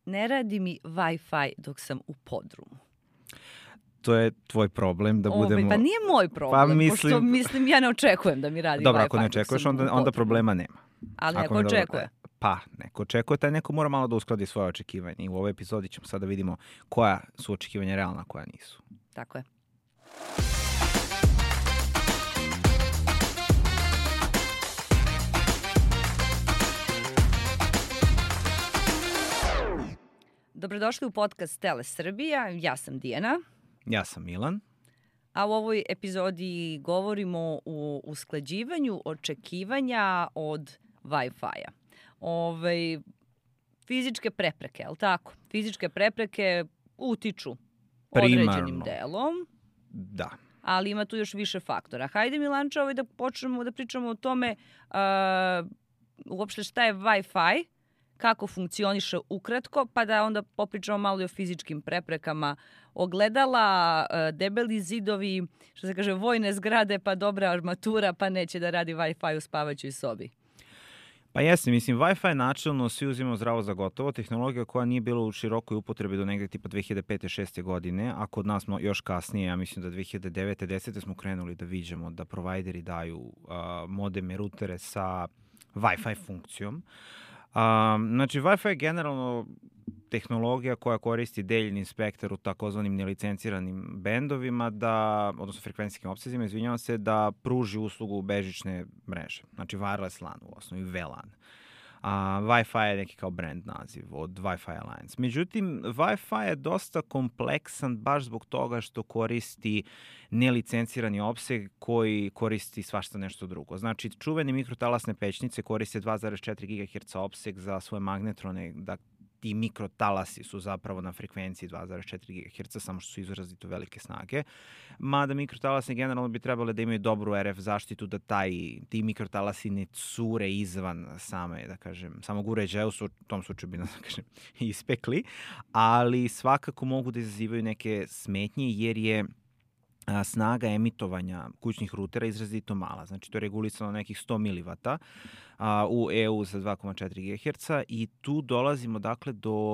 ne radi mi Wi-Fi dok sam u podrumu. To je tvoj problem da budemo... Pa nije moj problem, Pa pošto ja ne očekujem da mi radi Wi-Fi. Dobro, ako ne očekuješ, onda problema nema. Ali neko očekuje. Pa, neko očekuje, taj neko mora malo da uskladi svoje očekivanje. I u ovoj epizodi ćemo sada vidimo koja su očekivanja realna, koja nisu. Tako je. Dobrodošli u podcast Tele Srbija. Ja sam Dijana. Ja sam Milan. A u ovoj epizodi govorimo o usklađivanju očekivanja od Wi-Fi-a. Fizičke prepreke, je li tako? Fizičke prepreke utiču određenim delom. Da. Ali ima tu još više faktora. Hajde, Milanča, da počnemo da pričamo o tome uopšte šta je Wi-Fi, kako funkcioniše ukratko, pa da onda popričamo malo i o fizičkim preprekama, ogledala, debeli zidovi, što se kaže, vojne zgrade, pa dobra armatura, pa neće da radi Wi-Fi u spavaćoj sobi. Pa jeste, mislim, Wi-Fi načelno svi uzimamo zdravo za gotovo, tehnologija koja nije bila u širokoj upotrebi do negde tipa 2005-2006 godine, a kod nas smo još kasnije, ja mislim da 2009-2010 smo krenuli da viđamo da provajderi daju modeme, rutere sa Wi-Fi funkcijom. Znači, Wi-Fi je generalno tehnologija koja koristi deljni spektar u takozvanim nelicenciranim bendovima, odnosno frekvencijskim opsezima, izvinjavam se, da pruži uslugu bežične mreže. Znači, wireless LAN u osnovi, VLAN. Wi-Fi je neki kao brand naziv od Wi-Fi Alliance. Međutim, Wi-Fi je dosta kompleksan baš zbog toga što koristi nelicencirani opseg koji koristi svašta nešto drugo. Znači, čuvene mikrotalasne pećnice koriste 2,4 GHz opseg za svoje magnetrone, da ti mikrotalasi su zapravo na frekvenciji 2,4 GHz, samo što su izrazito velike snage. Mada mikrotalasi generalno bi trebali da imaju dobru RF zaštitu, da ti mikrotalasi ne cure izvan samog uređaja, u tom slučaju bi nas, ispekli, ali svakako mogu da izazivaju neke smetnje jer je snaga emitovanja kućnih rutera izrazito mala. Znači, to je regulisano nekih 100 mW u EU sa 2,4 GHz i tu dolazimo dakle do...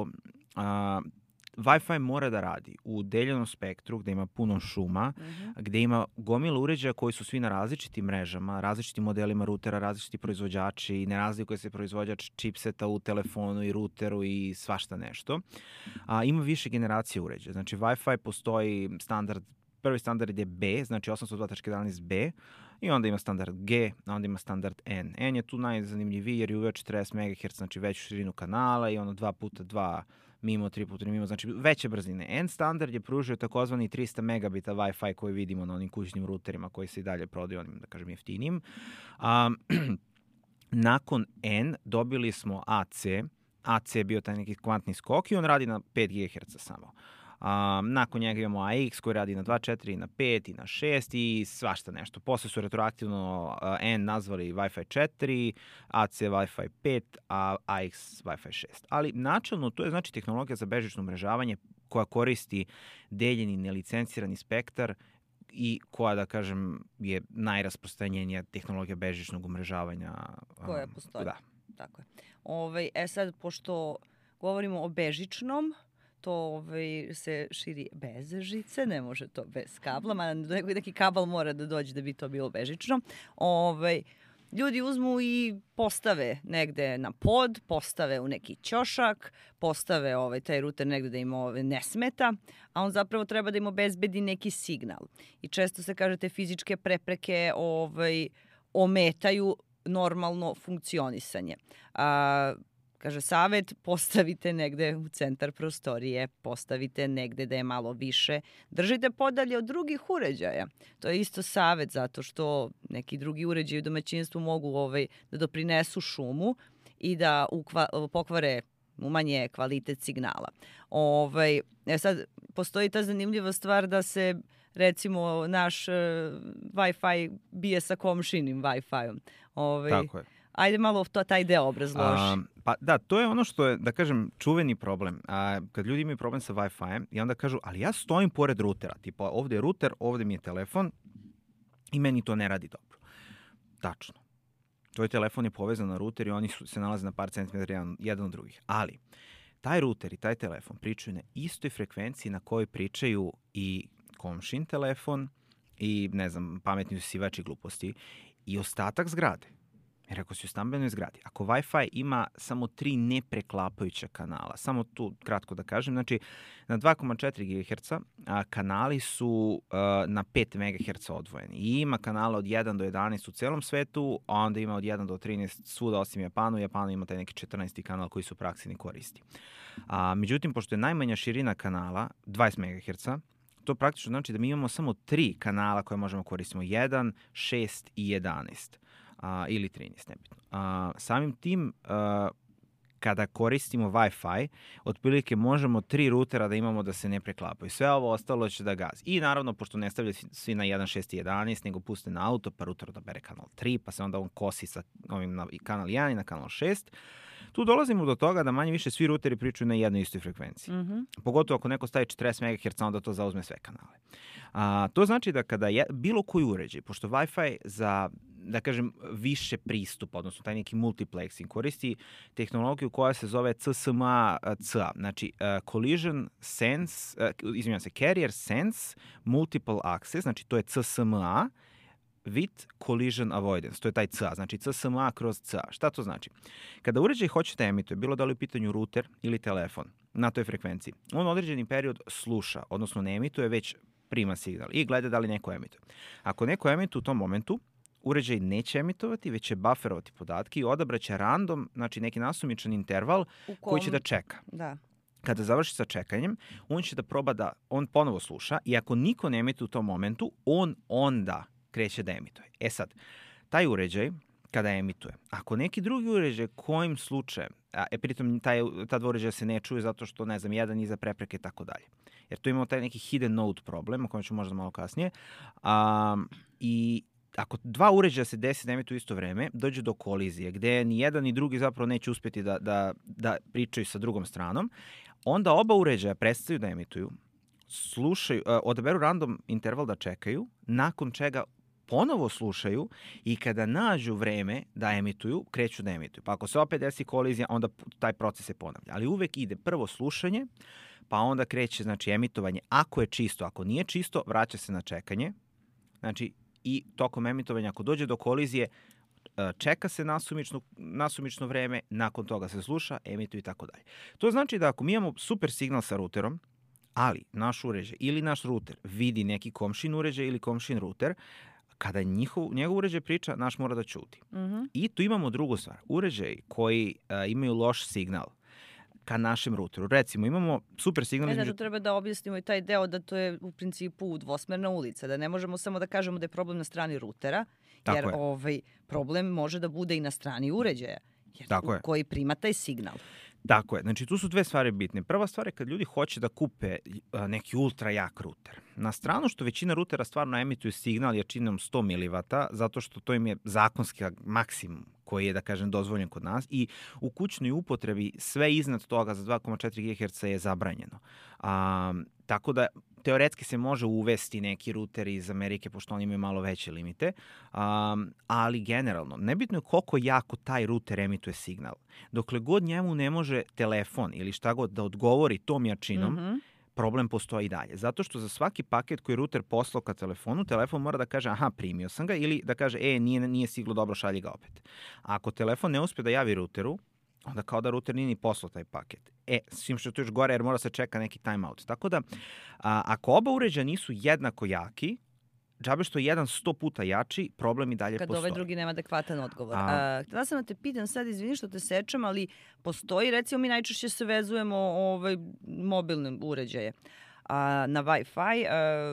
Wi-Fi mora da radi u deljenom spektru gde ima puno šuma, gde ima gomila uređaja koji su svi na različitim mrežama, različitim modelima rutera, različiti proizvođači i ne razlikuje se proizvođač čipseta u telefonu i ruteru i svašta nešto. Ima više generacije uređaja. Znači, Wi-Fi postoji standard. Prvi standard je B, znači 802.11b, i onda ima standard G, a onda ima standard N. N je tu najzanimljiviji jer je uveo 40 MHz, znači veću širinu kanala i ono 2x2 mimo, 3x3 mimo, znači veće brzine. N standard je pružio takozvani 300 megabita Wi-Fi koji vidimo na onim kućnim ruterima koji se i dalje prodaju onim, da kažem, jeftinijim. Nakon N dobili smo AC. AC je bio taj neki kvantni skok i on radi na 5 GHz samo. Nakon njega imamo AX koji radi na 2.4 i na 5 i na 6 i svašta nešto. Posle su retroaktivno N nazvali Wi-Fi 4, AC Wi-Fi 5, a AX Wi-Fi 6. Ali načelno to je znači tehnologija za bežično umrežavanje koja koristi deljeni nelicencirani spektar i koja, da kažem, je najrasprostranjenija tehnologija bežičnog umrežavanja. Koja postoji. Da. Tako je. Sad, pošto govorimo o bežičnom, to se širi bez žice, ne može to bez kabla, mada neki kabel mora da dođe da bi to bilo bežično. Ljudi uzmu i postave negde na pod, postave u neki ćošak, postave taj ruter negde da im ne smeta, a on zapravo treba da im obezbedi neki signal. I često se kaže te fizičke prepreke ometaju normalno funkcionisanje. Kaže, savet, postavite negde u centar prostorije, postavite negde da je malo više. Držite podalje od drugih uređaja. To je isto savet, zato što neki drugi uređaji u domaćinstvu mogu da doprinesu šumu i da pokvare, umanje kvalitet signala. Sad, postoji ta zanimljiva stvar da se, recimo, naš Wi-Fi bije sa komšinim Wi-Fi-om. Tako je. Ajde malo taj deo obrazloži. Pa da, to je ono što je, da kažem, čuveni problem. Kad ljudi imaju problem sa Wi-Fi-em i onda kažu, ali ja stojim pored rutera. Tipa, ovde je ruter, ovde mi je telefon i meni to ne radi dobro. Tačno. Tvoj telefon je povezan na ruter i oni se nalaze na par centimetara jedan od drugih. Ali, taj ruter i taj telefon pričaju na istoj frekvenciji na kojoj pričaju i komšin telefon i, ne znam, pametni usisivači gluposti i ostatak zgrade. Jer ako si u stambenoj zgradi, ako Wi-Fi ima samo 3 nepreklapajuća kanala, samo tu kratko da kažem, znači na 2,4 GHz kanali su na 5 MHz odvojeni i ima kanala od 1 do 11 u celom svetu, a onda ima od 1 do 13 svuda osim Japanu. Japanu ima taj neki 14. kanal koji su u praksi ne koristi. Međutim, pošto je najmanja širina kanala 20 MHz, to praktično znači da mi imamo samo 3 kanala koje možemo koristiti, 1, 6 i 11. Ili 13, nebitno. Samim tim, kada koristimo Wi-Fi, otprilike možemo 3 rutera da imamo da se ne preklapaju. Sve ovo ostalo će da gazi. I naravno, pošto ne stavljaju svi na 1, 6 i 11, nego puste na auto, pa ruter odabere kanal 3, pa se onda on kosi sa ovim na kanal 1 i na kanal 6. Tu dolazimo do toga da manje više svi ruteri pričaju na jednoj istoj frekvenciji. Pogotovo ako neko stavi 40 MHz, onda to zauzme sve kanale. To znači da kada bilo koji uređaj, pošto Wi-Fi za, da kažem, više pristupa, odnosno taj neki multiplexing, koristi tehnologiju koja se zove CSMA-CA, znači Collision Sense, Carrier Sense Multiple Access, znači to je CSMA, with collision avoidance, to je taj CA, znači CSMA kroz CA. Šta to znači? Kada uređaj hoće da emituje, bilo da li u pitanju ruter ili telefon na toj frekvenciji, on određeni period sluša, odnosno ne emituje, već prima signal i gleda da li neko emituje. Ako neko emituje u tom momentu, uređaj neće emitovati, već će bufferovati podatke i odabraće random, znači neki nasumičan interval koji će da čeka. Da. Kada završi sa čekanjem, on će da proba da on ponovo sluša i ako niko ne emituje u tom momentu, on onda kreće da emituje. E sad, taj uređaj kada emituje, ako neki drugi uređaj kojim slučajem, pritom ta dva uređaja se ne čuju zato što, ne znam, jedan iza prepreke i tako dalje. Jer tu imamo taj neki hidden node problem, o kojem ću možda malo kasnije. I ako dva uređaja se desi da emituju isto vreme, dođe do kolizije, gde ni jedan ni drugi zapravo neće uspjeti da pričaju sa drugom stranom, onda oba uređaja prestaju da emituju, slušaju, odaberu random interval da čekaju, nakon čega ponovo slušaju i kada nađu vreme da emituju, kreću da emituju. Pa ako se opet desi kolizija, onda taj proces se ponavlja. Ali uvek ide prvo slušanje, pa onda kreće, znači, emitovanje. Ako je čisto, ako nije čisto, vraća se na čekanje. Znači, i tokom emitovanja, ako dođe do kolizije, čeka se nasumično vreme, nakon toga se sluša, emituje i tako dalje. To znači da ako mi imamo super signal sa ruterom, ali naš uređaj ili naš ruter vidi neki komšin uređaj ili komšin ruter, kada njegov uređaj priča, naš mora da ćuti. I tu imamo drugu stvar. Uređaji koji imaju loš signal ka našem ruteru. Recimo, imamo super signal između... Da treba da objasnimo i taj deo da to je u principu dvosmerna ulica, da ne možemo samo da kažemo da je problem na strani rutera, jer problem može da bude i na strani uređaja, koji prima taj signal. Tako je. Znači, tu su dve stvari bitne. Prva stvar je kad ljudi hoće da kupe neki ultra jak ruter. Na stranu što većina rutera stvarno emituju signal jačinom 100 mW, zato što to im je zakonski maksimum koji je, da kažem, dozvoljen kod nas i u kućnoj upotrebi sve iznad toga za 2,4 GHz je zabranjeno. Tako da teoretski se može uvesti neki ruter iz Amerike, pošto oni imaju malo veće limite, ali generalno, nebitno je koliko jako taj ruter emituje signal. Dokle god njemu ne može telefon ili šta god da odgovori tom jačinom, problem postoji i dalje. Zato što za svaki paket koji ruter poslao ka telefonu, telefon mora da kaže aha, primio sam ga, ili da kaže nije stiglo dobro, šalji ga opet. A ako telefon ne uspije da javi ruteru, onda kao da ruter nije ni poslao taj paket. S čim što je to još gore, jer mora se čeka neki timeout. Tako da, ako oba uređaja nisu jednako jaki, džabe što je jedan 100 puta jači, problem i dalje postoji. Kad ovaj drugi nema adekvatan odgovor. Htela sam da te pitam sad, izvini što te sečem, ali postoji, recimo mi najčešće se vezujemo mobilne uređaje na Wi-Fi.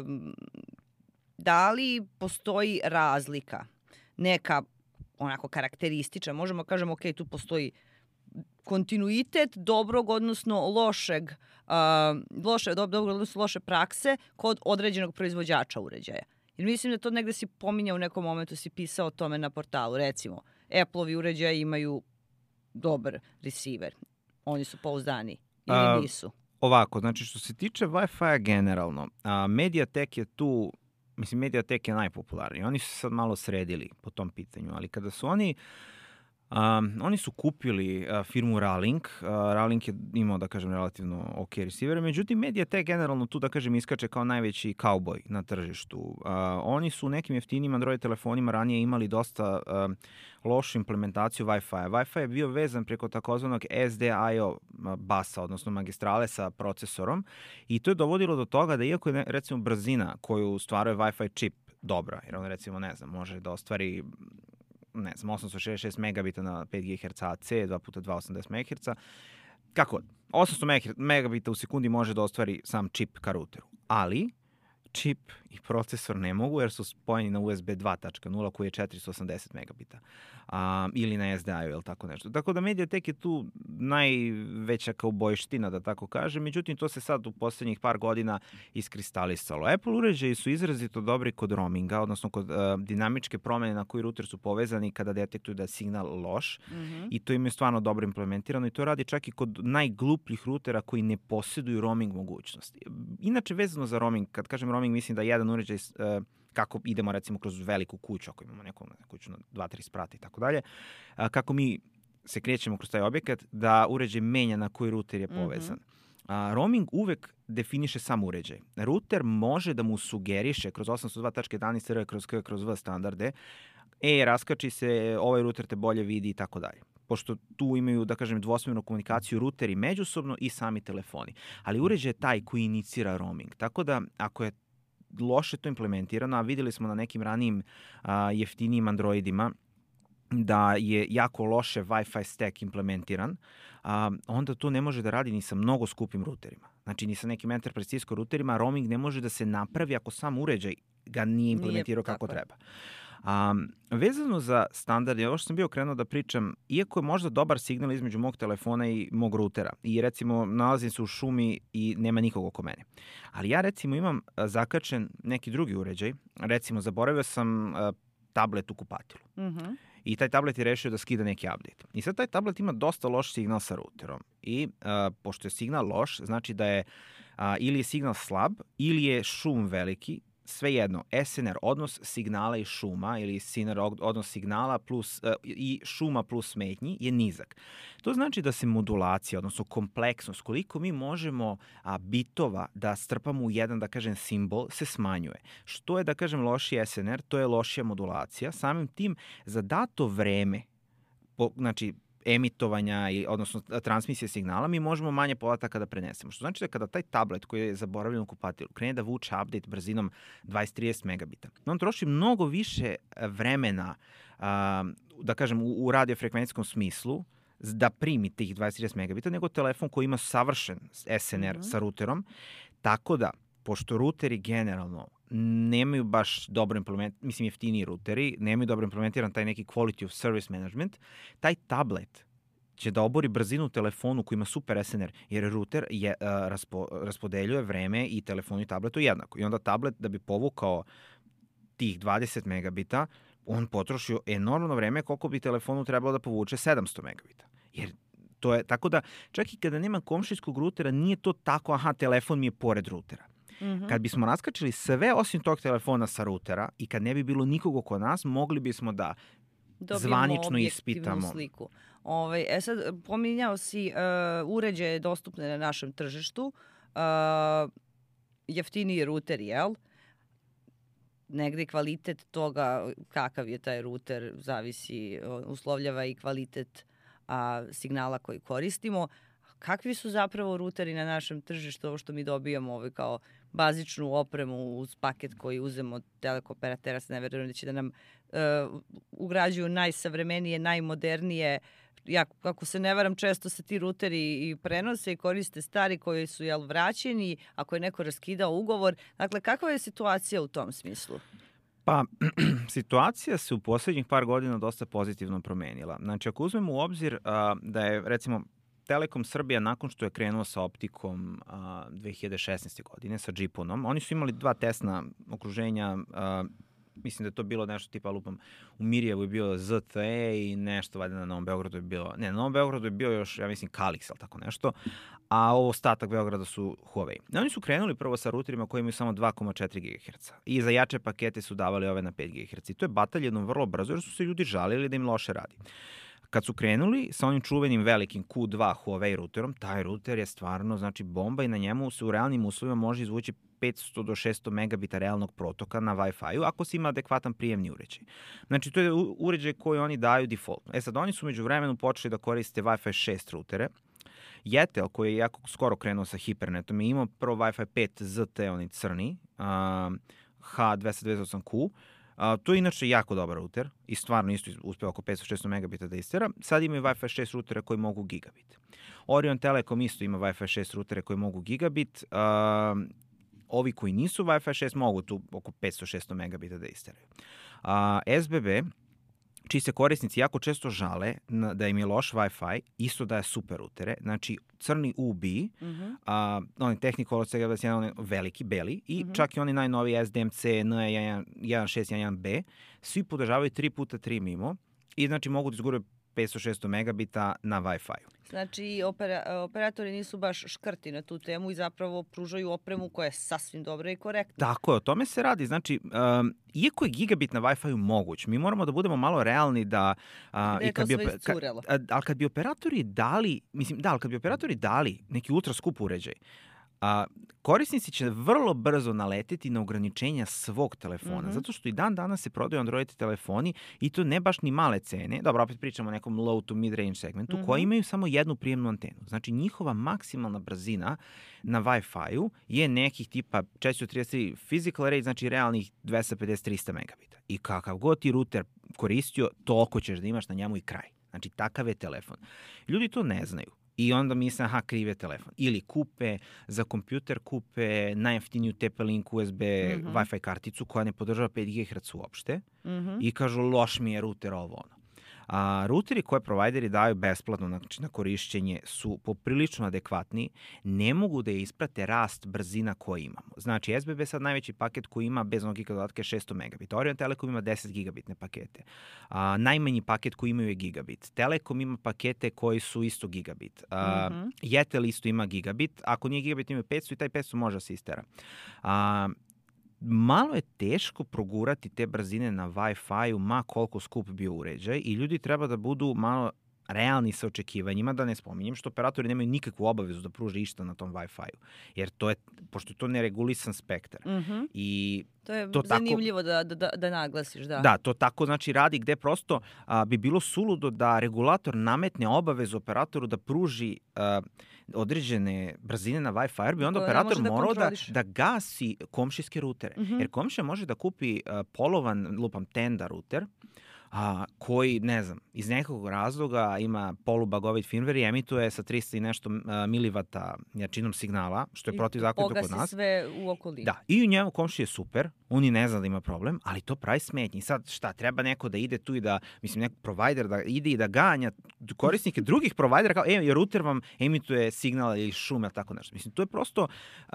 Da li postoji razlika, neka onako karakteristična, možemo kažemo ok, tu postoji kontinuitet dobrog, odnosno loše prakse kod određenog proizvođača uređaja. Jer mislim da to negde si pominjao u nekom momentu, si pisao o tome na portalu. Recimo, Apple-ovi uređaji imaju dobar receiver. Oni su pouzdani ili nisu? Ovako, znači što se tiče Wi-Fi-a generalno, Mediatek je tu, mislim Mediatek je najpopularniji. Oni su se sad malo sredili po tom pitanju, ali kada su oni Oni su kupili firmu Ralink. Ralink je imao, da kažem, relativno ok receiver. Međutim, Mediatek generalno tu, da kažem, iskače kao najveći kauboj na tržištu. Oni su u nekim jeftinijim Android telefonima ranije imali dosta lošu implementaciju Wi-Fi. Wi-Fi je bio vezan preko takozvanog SDIO basa, odnosno magistrale sa procesorom, i to je dovodilo do toga da iako je, recimo, brzina koju stvaruje Wi-Fi čip dobra, jer on, recimo, ne znam, može da ostvari 866 megabita na 5 GHz AC, 2 puta 280 MHz. Kako? 800 megabita u sekundi može da ostvari sam čip ka ruteru. Ali čip i procesor ne mogu jer su spojeni na USB 2.0 koji je 480 megabita. Ili na SDI ili tako nešto. Tako da Mediatek je tu najveća kaubojština, da tako kažem. Međutim, to se sad u poslednjih par godina iskristalisalo. Apple uređaji su izrazito dobri kod roaminga, odnosno kod dinamičke promene na koji ruter su povezani kada detektuju da je signal loš. I to im je stvarno dobro implementirano i to radi čak i kod najglupljih rutera koji ne posjeduju roaming mogućnosti. Inače, vezano za roaming, kad kažem roaming, mislim da jedan uređaj, kako idemo recimo kroz veliku kuću, ako imamo neku kuću na 2-3 sprata i tako dalje, kako mi se krećemo kroz taj objekat, da uređaj menja na koji ruter je povezan. Roaming uvek definiše sam uređaj. Ruter može da mu sugeriše kroz 802.11r, kroz K, kroz V standarde, raskači se, ovaj ruter te bolje vidi i tako dalje. Pošto tu imaju, da kažem, dvosmernu komunikaciju ruteri međusobno i sami telefoni. Ali uređaj je taj koji inicira roaming. Tako da, ako je loše to implementirano, a videli smo na nekim ranijim jeftinijim Androidima da je jako loše Wi-Fi stack implementiran, onda to ne može da radi ni sa mnogo skupim ruterima. Znači, ni sa nekim Enterprise Cisco ruterima roaming ne može da se napravi ako sam uređaj ga nije implementirao kako treba. Vezano za standarde, ovo što sam bio krenuo da pričam, iako je možda dobar signal između mog telefona i mog rutera i recimo nalazim se u šumi i nema nikog oko mene, ali ja recimo imam zakačen neki drugi uređaj, recimo zaboravio sam tablet u kupatilu. I taj tablet je rešio da skida neki update. I sad taj tablet ima dosta loš signal sa ruterom. I pošto je signal loš, znači da je ili je signal slab, ili je šum veliki, svejedno, SNR, odnos signala i šuma, ili SNR, odnos signala plus, i šuma plus smetnji, je nizak. To znači da se modulacija, odnosno kompleksnost, koliko mi možemo bitova da strpamo u jedan, da kažem, simbol, se smanjuje. Što je, da kažem, lošiji SNR, to je lošija modulacija. Samim tim, za dato vreme, znači, emitovanja, odnosno transmisije signala, mi možemo manje podataka da prenesemo. Što znači da kada taj tablet koji je zaboravljen u kupatilu krene da vuče update brzinom 20-30 megabita, on troši mnogo više vremena, da kažem, u radiofrekvencijskom smislu da primi tih 20-30 megabita nego telefon koji ima savršen SNR sa ruterom. Tako da, pošto ruteri generalno nemaju baš dobro implementirani, mislim jeftiniji ruteri, nemaju dobro implementiran taj neki quality of service management, taj tablet će da obori brzinu telefonu koji ima super SNR, jer ruter je, raspodeljuje vreme i telefonu i tabletu jednako. I onda tablet, da bi povukao tih 20 megabita, on potrošio enormno vreme koliko bi telefonu trebalo da povuče 700 megabita. Jer to je, tako da, čak i kada nema komšijskog rutera, nije to tako, telefon mi je pored rutera. Kad bismo raskačili sve osim tog telefona sa rutera i kad ne bi bilo nikog oko nas, mogli bismo da zvanično ispitamo. Sliku. Sad, pominjao si uređaje dostupne na našem tržištu, jeftiniji ruter, jel? Negde kvalitet toga, kakav je taj ruter, zavisi, uslovljava i kvalitet signala koji koristimo. Kakvi su zapravo ruteri na našem tržištu, ovo što mi dobijamo kao bazičnu opremu uz paket koji uzemo od telekoperatera, se ne verujem da će da nam ugrađuju najsavremenije, najmodernije. Ja, ako se ne varam, često se ti ruteri i prenose i koriste stari koji su vraćeni, ako je neko raskidao ugovor. Dakle, kakva je situacija u tom smislu? Pa, situacija se u poslednjih par godina dosta pozitivno promenila. Znači, ako uzmemo u obzir da je, recimo, Telekom Srbija, nakon što je krenuo sa optikom 2016. godine, sa GPON-om, oni su imali 2 testna okruženja, mislim da je to bilo nešto tipa, lupam, u Mirjevu je bio ZTE i nešto, valjda na Novom Beogradu je bilo, ne, na Novom Beogradu je bio još, ja mislim, Kalix, ali tako nešto, a ovo ostatak Beograda su Huawei. I oni su krenuli prvo sa ruterima koji imaju samo 2,4 GHz i za jače pakete su davali ove na 5 GHz. I to je bataljeno vrlo brzo jer su se ljudi žalili da im loše radi. kad su krenuli sa onim čuvenim velikim Q2 Huawei ruterom, taj ruter je stvarno znači bomba i na njemu se u realnim uslovima može izvući 500 do 600 megabita realnog protoka na Wi-Fi-u ako se ima adekvatan prijemni uređaj. Znači, to je uređaj koji oni daju defaultno. Sad, oni su među vremenu počeli da koriste Wi-Fi 6 rutere. Jetel, koji je jako skoro krenuo sa Hipernetom, je imao prvo Wi-Fi 5 ZT, onaj crni, H228Q. To je inače jako dobar ruter i stvarno isto uspeo oko 500-600 megabita da istera. Sad imaju Wi-Fi 6 rutere koji mogu gigabit. Orion Telekom isto ima Wi-Fi 6 rutere koji mogu gigabit. Ovi koji nisu Wi-Fi 6 mogu tu oko 500-600 megabita da isteraju. SBB, čiji se korisnici jako često žale da im je loš Wi-Fi, isto daje super rutere. Znači, crni UB, onaj Technicolor CG21, onaj veliki, beli, i čak i oni najnoviji SDMC, NE1611B, svi podržavaju 3x3 MIMO i znači mogu da izguraju 500-600 megabita na Wi-Fi-u. Znači, operatori nisu baš škrti na tu temu i zapravo pružaju opremu koja je sasvim dobra i korektna. Tako je, o tome se radi. Znači, iako je gigabit na Wi-Fi-u moguć, mi moramo da budemo malo realni da... Da je to sve iscurelo. Ali kad bi operatori dali, kad bi operatori dali neki ultra skup uređaj, korisnici će vrlo brzo naleteti na ograničenja svog telefona, zato što i dan danas se prodaju Android telefoni i to ne baš ni male cene, dobro, opet pričamo o nekom low to mid range segmentu, koji imaju samo jednu prijemnu antenu. Znači, njihova maksimalna brzina na Wi-Fi-u je nekih tipa 433 physical rate, znači realnih 250-300 megabita. I kakav god ti router koristio, toliko ćeš da imaš na njemu i kraj. Znači, takav je telefon. Ljudi to ne znaju. I onda misle, kriv je telefon. Ili kupe za kompjuter, kupe najjeftiniju TP-Link USB Wi-Fi karticu koja ne podržava 5 GHz uopšte i kažu loš mi je router ovo ono. Routeri koje provajderi daju besplatno na korišćenje su poprilično adekvatni, ne mogu da isprate rast brzina koje imamo. Znači, SBB sad najveći paket koji ima bez onog giga dodatka je 600 megabita. Orion Telekom ima 10 gigabitne pakete. Najmanji paket koji imaju je gigabit. Telekom ima pakete koji su isto gigabit. Jetel isto ima gigabit. Ako nije gigabit, ima 500 i taj 500 može da se istera. Malo je teško progurati te brzine na Wi-Fi-u, ma koliko skup bio uređaj, i ljudi treba da budu malo realni sa očekivanjima, da ne spominjem što operatori nemaju nikakvu obavezu da pruže išta na tom Wi-Fi-u. Jer to je, pošto je to neregulisan spektar. I to je zanimljivo da naglasiš, da. Da, to tako znači radi gde prosto bi bilo suludo da regulator nametne obavezu operatoru da pruži određene brzine na Wi-Fi, jer bi onda operator morao da gasi komšijske rutere. Jer komšija može da kupi polovan, tenda ruter, koji, ne znam, iz nekog razloga ima polubagovit firmware i emituje sa 300 i nešto milivata jačinom signala, što je protivzakonito kod nas. I pogasi sve u okolini. Da, i u njemu komšiji je super, on i ne zna da ima problem, ali to pravi smetnji. Sad šta, treba neko da ide tu i da, neko provider da ide i da ganja korisnike drugih provajdera, kao, router vam emituje signal ili šum ili tako nešto. Mislim, to je prosto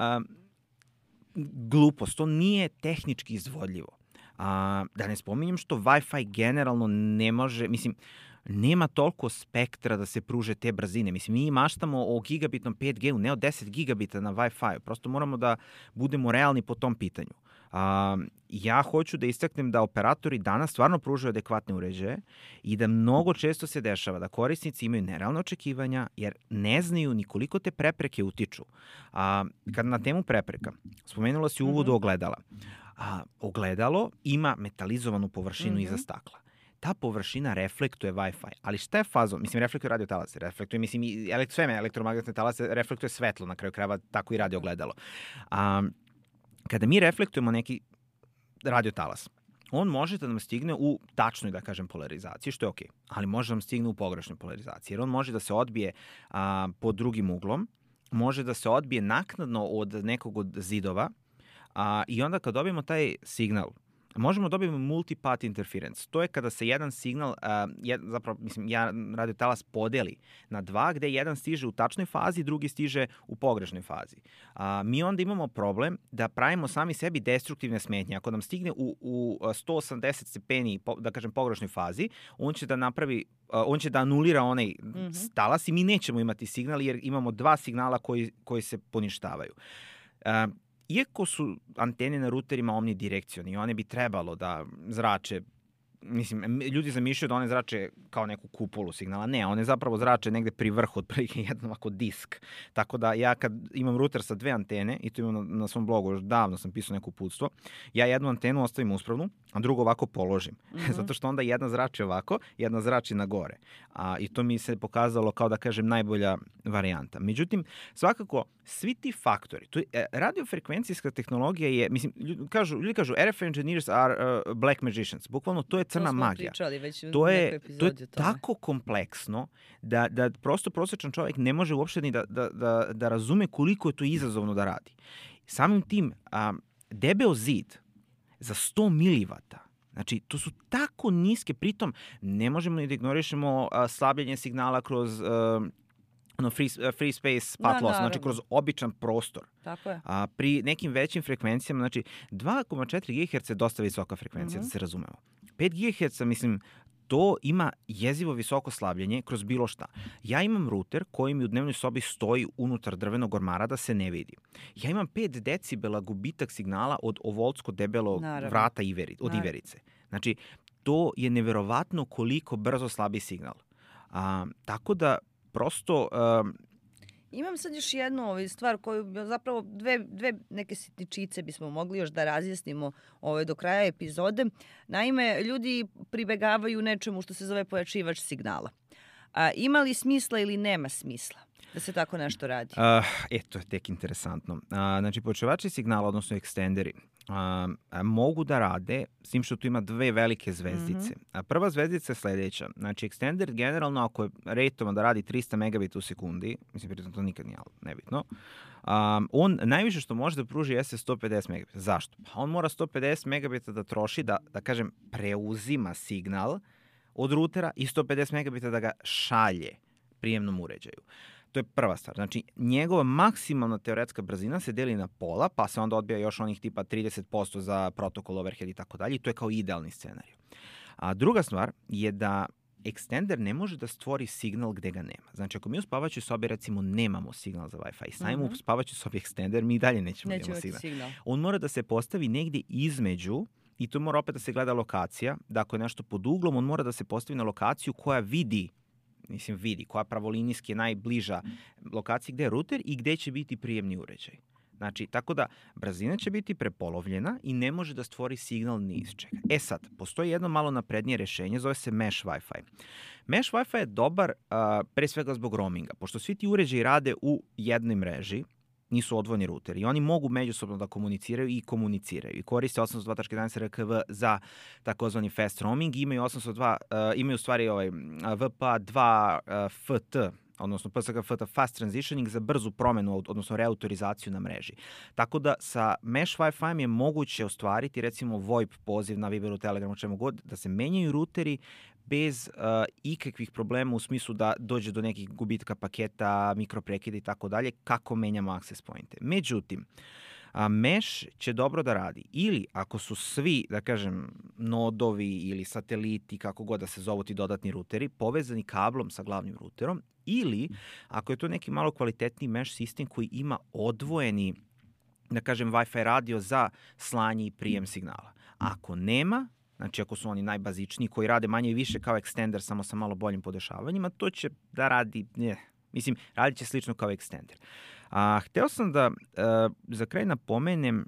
glupost, to nije tehnički izvodljivo. Da ne spominjem što Wi-Fi generalno ne može, nema toliko spektra da se pruže te brzine. Mi maštamo o gigabitnom 5G-u, ne o 10 gigabita na Wi-Fi. Prosto moramo da budemo realni po tom pitanju. Ja hoću da istaknem da operatori danas stvarno pružaju adekvatne uređaje i da mnogo često se dešava da korisnici imaju nerealne očekivanja jer ne znaju ni koliko te prepreke utiču. Kad na temu prepreka, spomenula si u uvodu ogledala. Ogledalo ima metalizovanu površinu iza stakla. Ta površina reflektuje Wi-Fi. Ali šta je fazon? Reflektuje radiotalase, reflektuje, sve elektromagnetne talase, reflektuje svetlo, na kraju krajeva tako i radi ogledalo. Kada mi reflektujemo neki radiotalas, on može da nam stigne u tačnoj, da kažem, polarizaciji, što je okej, ali može da nam stigne u pogrešnoj polarizaciji, jer on može da se odbije pod drugim uglom, može da se odbije naknadno od nekog od zidova, i onda kad dobijemo taj signal, možemo dobiti multipath interference. To je kada se jedan signal, radiotalas podeli na dva, gde jedan stiže u tačnoj fazi, drugi stiže u pogrešnoj fazi. Mi onda imamo problem da pravimo sami sebi destruktivne smetnje. Ako nam stigne u 180 stepeni, da kažem, pogrešnoj fazi, on će da anulira onaj talas i mi nećemo imati signal jer imamo dva signala koji se poništavaju. Iako su antene na ruterima omnidirekcioni, one bi trebalo da zrače mislim, ljudi zamišljaju da one zrače kao neku kupolu signala. Ne, one zapravo zrače negde pri vrhu, otprilike jedan ovako disk. Tako da ja kad imam ruter sa 2 antene, i to imam na svom blogu, još davno sam pisao neko uputstvo, ja jednu antenu ostavim uspravnu, a drugu ovako položim. Zato što onda jedna zrači ovako, jedna zrači na gore. I to mi se pokazalo kao da kažem najbolja varijanta. Međutim, svakako, svi ti faktori, radiofrekvencijska tehnologija je, mislim, ljudi kažu RF engineers are black magicians. Bukvalno to je crna magija. To je tako kompleksno da prosto prosječan čovjek ne može uopšte ni da razume koliko je to izazovno da radi. Samim tim, debeo zid za 100 miliwata, znači to su tako niske, pritom ne možemo ni da ignorišemo slabljenje signala kroz free space path loss, znači kroz običan prostor. Tako je. Pri nekim većim frekvencijama, znači 2,4 GHz je dosta visoka frekvencija, da se razumemo. 5 GHz, mislim, to ima jezivo visoko slabljenje kroz bilo šta. Ja imam ruter koji mi u dnevnoj sobi stoji unutar drvenog ormara da se ne vidi. Ja imam 5 decibela gubitak signala od ovoltsko debelog vrata od iverice. Znači, to je neverovatno koliko brzo slabi signal. Tako da, prosto... Imam sad još jednu stvar koju zapravo dve neke sitničice bismo mogli još da razjasnimo do kraja epizode. Naime, ljudi pribegavaju nečemu što se zove pojačivač signala. Ima li smisla ili nema smisla da se tako nešto radi? To je tek interesantno. Znači, pojačivači signala, odnosno ekstenderi, mogu da rade, s tim što tu ima 2 velike zvezdice. Prva zvezdica je sledeća. Znači, ekstender generalno, ako je rejtovan da radi 300 megabita u sekundi, mislim, pritom to nikad nije nebitno, on najviše što može da pruži jeste 150 megabita. Zašto? Pa on mora 150 megabita da troši, da kažem, preuzima signal od rutera i 150 megabita da ga šalje prijemnom uređaju. To je prva stvar. Znači, njegova maksimalna teoretska brzina se deli na pola, pa se onda odbija još onih tipa 30% za protokol, overhead i tako dalje. I to je kao idealni scenarij. A druga stvar je da ekstender ne može da stvori signal gde ga nema. Znači, ako mi u spavaćoj sobi recimo nemamo signal za Wi-Fi, stavimo u spavaćoj sobi ekstender, mi i dalje nećemo da imamo signal. On mora da se postavi negde između, i to mora opet da se gleda lokacija, da ako je nešto pod uglom, on mora da se postavi na lokaciju koja vidi, koja pravolinijski je najbliža lokaciji gde je ruter i gde će biti prijemni uređaj. Znači, tako da brzina će biti prepolovljena i ne može da stvori signal ni iz čega. Sad, postoji jedno malo naprednije rešenje, zove se Mesh Wi-Fi. Mesh Wi-Fi je dobar pre svega zbog roaminga, pošto svi ti uređaji rade u jednoj mreži, nisu odvojeni ruteri i oni mogu međusobno da komuniciraju i komuniciraju. I koriste 802.11 RKV za takozvani fast roaming, imaju 802, imaju u stvari VPA2 FT, odnosno PSK-FT fast transitioning za brzu promenu, odnosno reautorizaciju na mreži. Tako da sa Mesh Wi-Fi je moguće ostvariti recimo VoIP poziv na Viberu, Telegramu, čemu god, da se menjaju ruteri bez ikakvih problema u smislu da dođe do nekih gubitka paketa, mikroprekida i tako dalje, kako menjamo access pointe. Međutim, Mesh će dobro da radi. Ili ako su svi, da kažem, nodovi ili sateliti, kako god da se zovu ti dodatni ruteri, povezani kablom sa glavnim ruterom, ili ako je to neki malo kvalitetniji Mesh sistem koji ima odvojeni, da kažem, Wi-Fi radio za slanje i prijem signala. Ako nema, znači ako su oni najbazičniji koji rade manje i više kao ekstender samo sa malo boljim podešavanjima, to će da radi, radit će slično kao ekstender. Hteo sam da za kraj napomenem,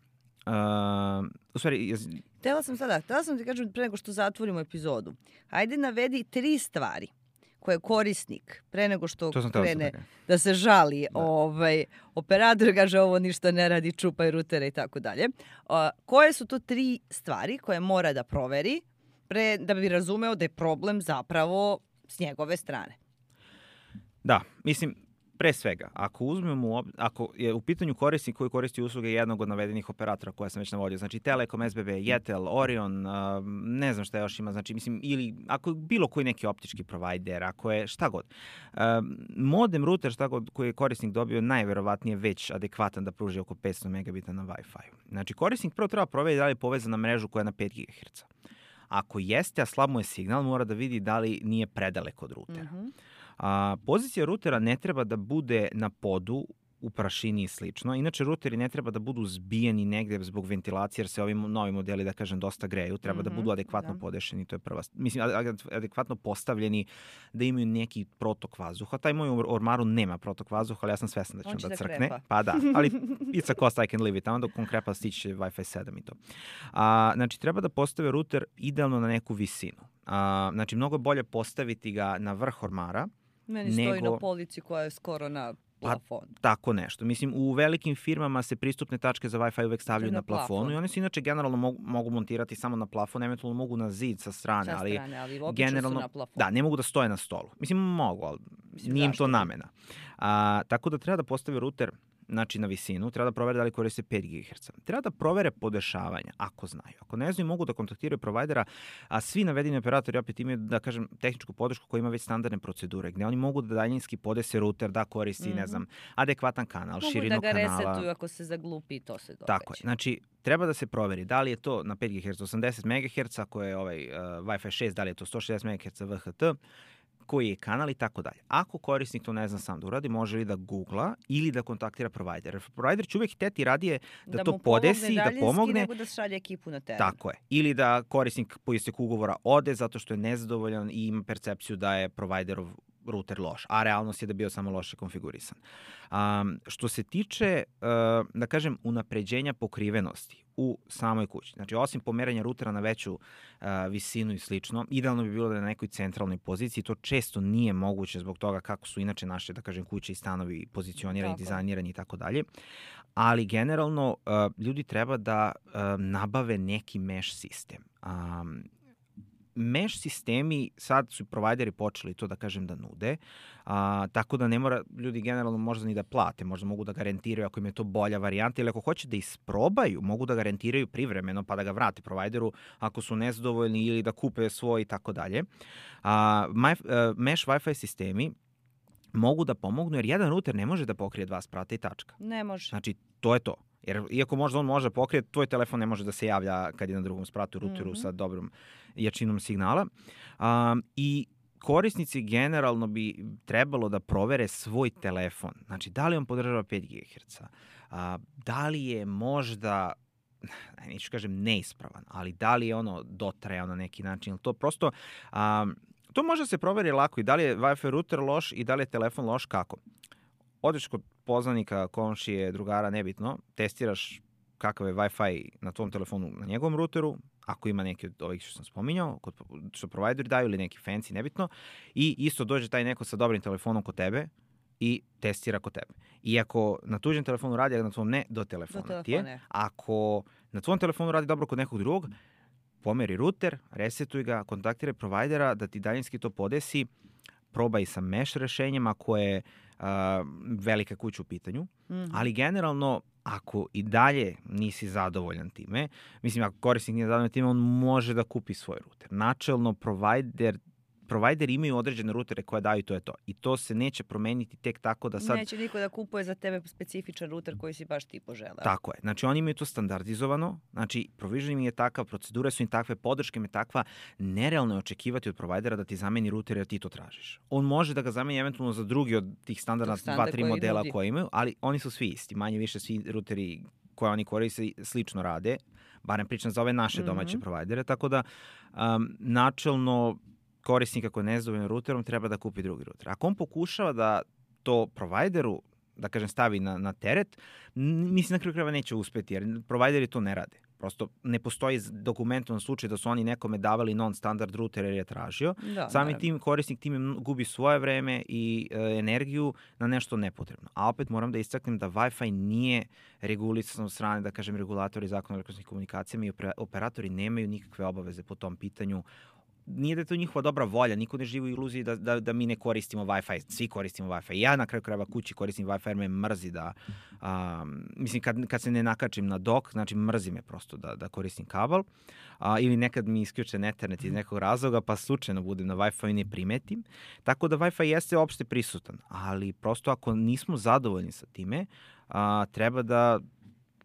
Htela sam ti kažem pre nego što zatvorimo epizodu. Hajde navedi 3 stvari koje korisnik, pre nego što krene da se žali, operator kaže ovo ništa ne radi, čupaj rutere i tako dalje. Koje su to 3 stvari koje mora da proveri da bi razumeo da je problem zapravo s njegove strane? Da, mislim, pre svega, ako je u pitanju korisnik koji koristi usluge jednog od navedenih operatora koje sam već navodio, znači Telekom, SBB, Jetel, Orion, ne znam šta još ima, znači mislim, ili ako je bilo koji neki optički provajder, ako je šta god. Modem, router, šta god koji je korisnik dobio, najverovatnije već adekvatan da pruži oko 500 megabita na Wi-Fi. Znači korisnik prvo treba provjeriti da li je povezan na mrežu koja je na 5 GHz. Ako jeste, a slab mu je signal, mora da vidi da li nije predaleko od rutera. Pozicija rutera ne treba da bude na podu u prašini i slično. Inače, ruteri ne treba da budu zbijeni negde zbog ventilacije, jer se ovi novi modeli, da kažem, dosta greju. Treba da budu adekvatno podešeni, to je prva. Mislim, adekvatno postavljeni, da imaju neki protok vazduha. Taj moj ormaru nema protok vazduha, ali ja sam svesna da će da crkne. Krepa. Pa da, ali it's a cost I can live it. Tamo dok on krepa stići će Wi-Fi 7 i to. Znači, treba da postave ruter idealno na neku visinu. Znači, mnogo je bolje postaviti ga na vrh ormara. Meni stoji na polici koja je skoro na plafonu. Tako nešto. Mislim, u velikim firmama se pristupne tačke za Wi-Fi uvek stavljaju na plafonu i one se inače generalno mogu montirati samo na plafon, eventualno mogu na zid sa strane, ali generalno su na plafonu. Da, ne mogu da stoje na stolu. Mislim, mogu, ali nije im to namena. Tako da treba da postavi ruter znači na visinu, treba da provere da li koriste 5 GHz. Treba da provere podešavanja, ako znaju. Ako ne znaju, mogu da kontaktiraju provajdera, a svi navedeni operatori opet imaju, da kažem, tehničku podršku koja ima već standardne procedure, gde oni mogu da daljinski podese ruter, da koristi, ne znam, adekvatan kanal, širinu kanala. Mogu da ga resetuju ako se zaglupi i to se događa. Tako je. Znači, treba da se proveri da li je to na 5 GHz 80 MHz, ako je Wi-Fi 6, da li je to 160 MHz VHT, koji je kanal i tako dalje. Ako korisnik to ne zna sam da uradi, može li da googla ili da kontaktira provider. Provider će uvek hteti radije da to podesi, da pomogne. Nego da šalje ekipu na teren. Tako je. Ili da korisnik po isteku ugovora ode zato što je nezadovoljan i ima percepciju da je providerov ruter loš, a realnost je da je bio samo loše konfigurisan. Što se tiče, da kažem, unapređenja pokrivenosti u samoj kući, znači osim pomeranja rutera na veću visinu i slično, idealno bi bilo da je na nekoj centralnoj poziciji, to često nije moguće zbog toga kako su inače naše, da kažem, kuće i stanovi pozicionirani, dizajnirani i tako dalje, ali generalno ljudi treba da nabave neki mesh sistem. Mesh sistemi, sad su provajderi počeli to, da kažem, da nude, tako da ne mora ljudi generalno možda ni da plate, možda mogu da garantiraju ako im je to bolja varijanta ili ako hoće da isprobaju, mogu da garantiraju privremeno pa da ga vrate provajderu ako su nezadovoljni ili da kupe svoj i tako dalje. Mesh Wi-Fi sistemi mogu da pomognu jer jedan ruter ne može da pokrije 2 sprata i tačka. Ne može. Znači, to je to. Jer iako možda on može pokrijeti, tvoj telefon ne može da se javlja kad je na drugom spratu ruteru sa dobrom jačinom signala. I korisnici generalno bi trebalo da provere svoj telefon. Znači, da li on podržava 5 GHz, da li je možda, neću kažem neispravan, ali da li je ono dotrajao na neki način. To prosto, to može se proveri lako i da li je Wi-Fi router loš i da li je telefon loš kako. Odeš kod poznanika, komšije, drugara, nebitno, testiraš kakav je Wi-Fi na tvom telefonu na njegovom ruteru, ako ima neki od ovih što sam spominjao, što provajderi daju ili neki fancy, nebitno, i isto dođe taj neko sa dobrim telefonom kod tebe i testira kod tebe. I ako na tuđem telefonu radi, a na tvom ne, do telefona ti je. Ako na tvom telefonu radi dobro kod nekog drugog, pomeri ruter, resetuj ga, kontaktiraj provajdera da ti daljinski to podesi, probaj sa mesh rešenjem ako je velika kuća u pitanju, ali generalno ako i dalje nisi zadovoljan time, mislim ako korisnik nije zadovoljan time, on može da kupi svoj ruter. Načelno provajderi imaju određene rutere koje daju, to je to. I to se neće promeniti tek tako da sad... Neće niko da kupuje za tebe specifičan ruter koji si baš ti poželeo. Tako je. Znači oni imaju to standardizovano, znači provision im je takav, procedure su im takve, podrška im je takva, nerealno je očekivati od provajdera da ti zameni ruter jer ti to tražiš. On može da ga zameni eventualno za drugi od tih standardna 2-3 modela koje imaju, ali oni su svi isti. Manje više svi ruteri koje oni koriste slično rade, barem pričam za ove naše domaće provajdere, tako da načelno korisnika koji je nezadovoljan ruterom treba da kupi drugi ruter. Ako on pokušava da to provajderu, da kažem, stavi na teret, mislim na kraju krajeva neće uspeti, jer provajderi to ne rade. Prosto ne postoji dokumentovan slučaj da su oni nekome davali non-standard ruter jer je tražio. Samim tim korisnik time gubi svoje vreme i energiju na nešto nepotrebno. A opet moram da istaknem da Wi-Fi nije regulisan od strane, da kažem, regulatori zakona o elektronskim komunikacijama i operatori nemaju nikakve obaveze po tom pitanju. Nije da je to njihova dobra volja, niko ne živi u iluziji da mi ne koristimo Wi-Fi, svi koristimo Wi-Fi. Ja na kraju krajeva kući koristim Wi-Fi jer me mrzi da, mislim kad se ne nakačim na dok, znači mrzi me prosto da koristim kabel, ili nekad mi isključe Ethernet iz nekog razloga pa slučajno budem na Wi-Fi i ne primetim. Tako da Wi-Fi jeste opšte prisutan, ali prosto ako nismo zadovoljni sa time, treba da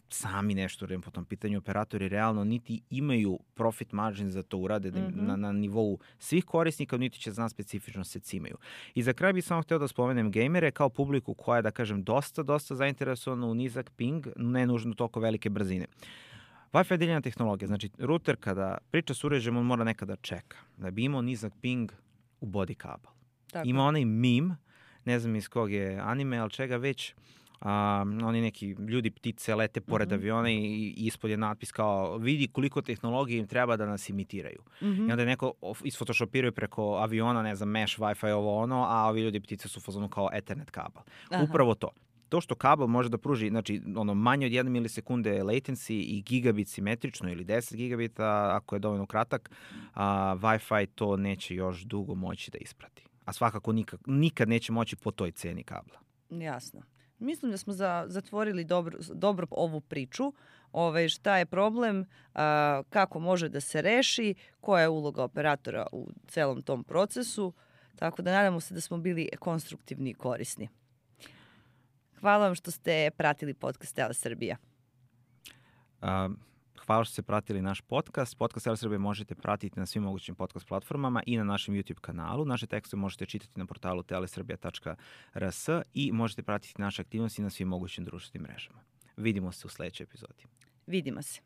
sami nešto uradimo po tom pitanju. Operatori realno niti imaju profit margin za to urade na nivou svih korisnika, niti će znati specifično se cimaju. I za kraj bih samo hteo da spomenem gamere kao publiku koja je, da kažem, dosta zainteresovana u nizak ping, ne nužno toliko velike brzine. Wi-Fi je deljena tehnologija, znači router kada priča s uređajem, on mora nekada čeka. Da bi imao nizak ping u body kabel. Ima onaj meme, ne znam iz kog je anime, ali čega već, oni neki ljudi ptice lete pored aviona i ispod je natpis kao vidi koliko tehnologije im treba da nas imitiraju. I onda je neko isfotoshopiraju preko aviona, ne znam, mesh, Wi-Fi, ovo ono, a ovi ljudi ptice su u fazonu kao Ethernet kabel. Upravo to. To što kabel može da pruži, znači manje od 1 milisekunde latency i gigabit simetrično ili 10 gigabita ako je dovoljno kratak, Wi-Fi to neće još dugo moći da isprati. A svakako nikad neće moći po toj ceni kabla. Jasno. Mislim da smo zatvorili dobro ovu priču. Šta je problem, kako može da se reši, koja je uloga operatora u celom tom procesu. Tako da nadamo se da smo bili konstruktivni i korisni. Hvala vam što ste pratili podcast Tele Srbija. Hvala što ste pratili naš podcast. Podcast Tele Srbije možete pratiti na svim mogućim podcast platformama i na našem YouTube kanalu. Naše tekste možete čitati na portalu telesrbija.rs i možete pratiti naše aktivnosti na svim mogućim društvenim mrežama. Vidimo se u sledećoj epizodi. Vidimo se.